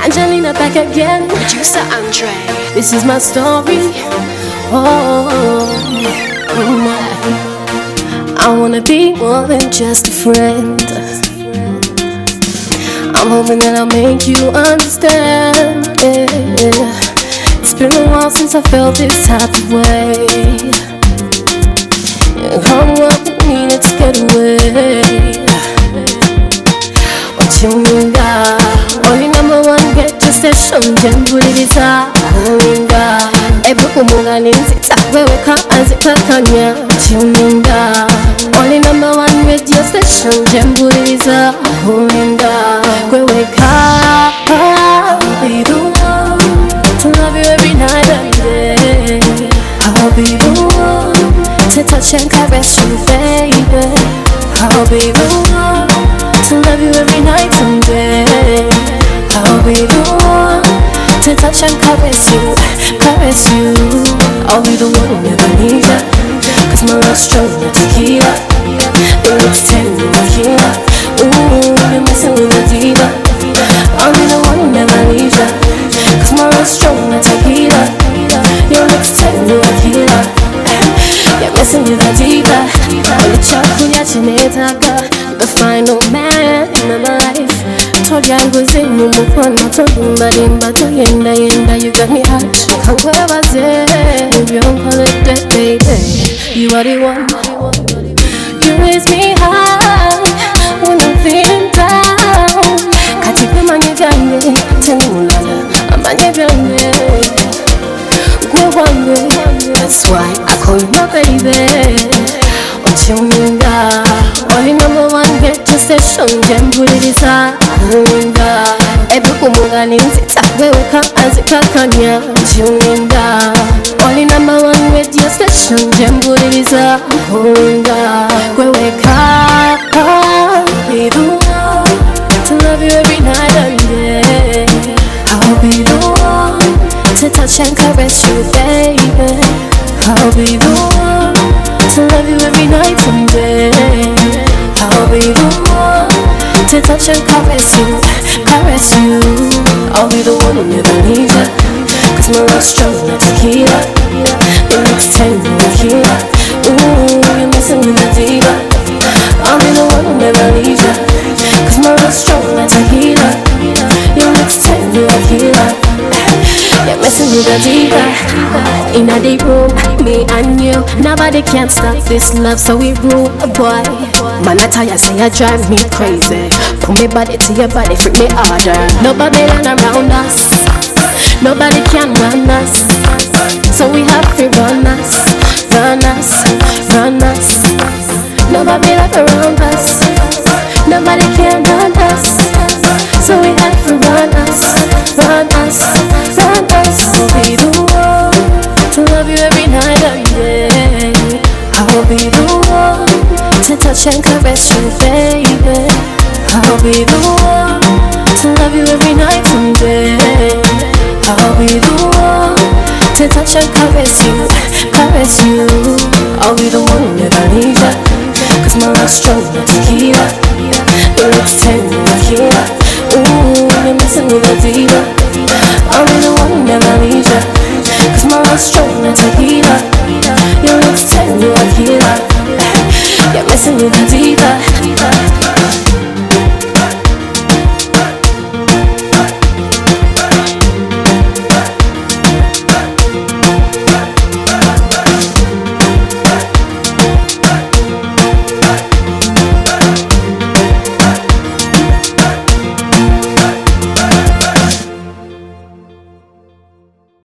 Angelina back again. Producer Andre. This is my story. Oh, I wanna be more than just a friend. I'm hoping that I'll make you understand. Yeah. It's been a while since I felt this type of way. Yeah, come up with me, let's get away. Wachunga, only number one get to session, jembuliriza. Wachunga, ebuku mungalinzita, wewe ka anzita kanya. Wachunga, only number one radio station, jembuliriza. Wachunga, wewe ka. I'll be the one to love you every night and day. I'll be the one to touch and caress you, baby. I'll be the one to love you every night and day. I'll be the one to touch and caress you, caress you. I'll be the one who never leaves ya, 'cause my love's strong like tequila. Your lips tell me a killer. Ooh, you're messing with a diva. I'll be the one who never leaves ya, 'cause my love's strong like tequila. Your lips tell me a killer. You're messing with a diva. Only chocolate chinetaka, the final man in my life. Told ya nguzini mukwana togumba limba tuyenda yenda. You got me hot, kangwebaze ubyonkolede baby. You are the one. You raise me high when I'm feeling down. Katipe manye byange tena mulala amanye byange. That's why I call you my baby. Wachunga, only number one get to station, jembuliriza. Wachunga, ebuku mungalinzita, wewe ka anzita kanya. Wachunga, only number one radio station, jembuliriza. Wachunga, wewe ka. Be the one to love you every night and day. I'll be the one to touch and caress you, baby. I'll be the one to love you every night and day. I'll be the one to touch and caress you, caress you. I'll be the one who never leaves ya, 'cause my love's strong like tequila. Your lips tell me a killer. Ooh, you're messing with a diva. I'll be the one who never leaves ya, 'cause my love's strong like tequila. Your lips tell me a killer. You're messing with a diva. In a deep room, me and you, nobody can stop this love, so we rule a boy. Man, I tell you, say you drive me crazy. Put me body to your body, freak me harder. Nobody run around us, nobody can run us, so we have to run us, run us, run us. Nobody like around us, nobody can run us, so we have to run us, run us, run us. I'll be the one to love you every night and day. I will be the one to touch and caress you, baby.